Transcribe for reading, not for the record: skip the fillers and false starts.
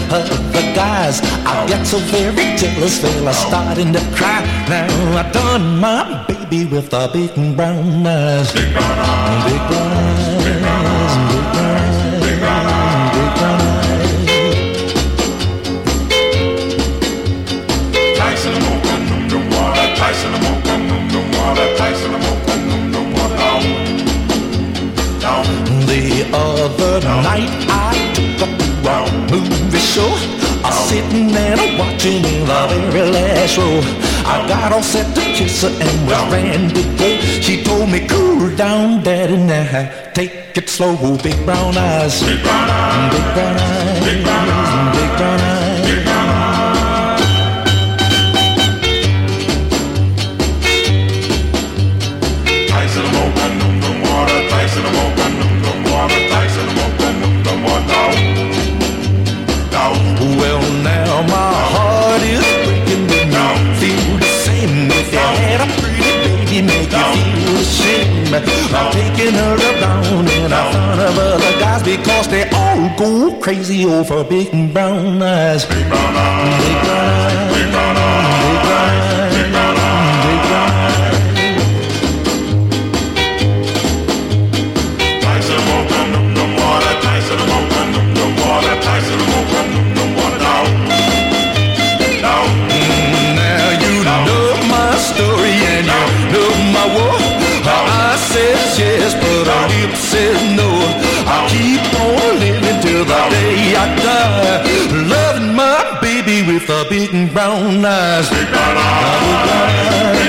other guys. I get so very jealous, fella, starting to cry. Now I done my baby with the big brown eyes. Big brown eyes, big brown eyes, big brown eyes, big brown eyes, big brown eyes, big brown eyes. Tyson the mocha, no water. Tyson the mocha, no water. Tyson the mocha, no water. Down. The other night I took a movie show. I was sitting and watching the very last show. I got all set to kiss her and was ready to go. She told me, cool down, daddy, now take it slow. Big brown eyes, Big brown eyes, big brown eyes, big brown eyes, big brown eyes, big brown eyes. Tyson the mocha, no water. Tyson the mocha, no water. Tyson the mocha, no water. Down. Well, now my heart is breaking when you feel the same. If you had a pretty baby, make you feel the shame. I'm taking her around in front of other guys because they all go crazy over big brown eyes. Big brown eyes, Big brown eyes, big brown eyes, big brown eyes, big brown eyes. big brown eyes. Tyson the mocha, no water. Tyson the mocha, no water. Tyson the mocha, no water. Down, down. Now you know my story and you know my war. I says yes, but her lips says no. I keep on living till the day I die, loving my baby with the big brown eyes. Big brown eyes,